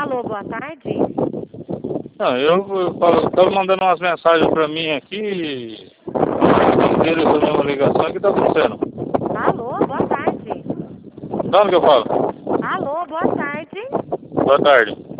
Alô, boa tarde. Não, eu tava mandando umas mensagens pra mim aqui. Ele foi uma ligação. O que tá acontecendo? Alô, boa tarde. De onde que eu falo? Alô, boa tarde. Boa tarde.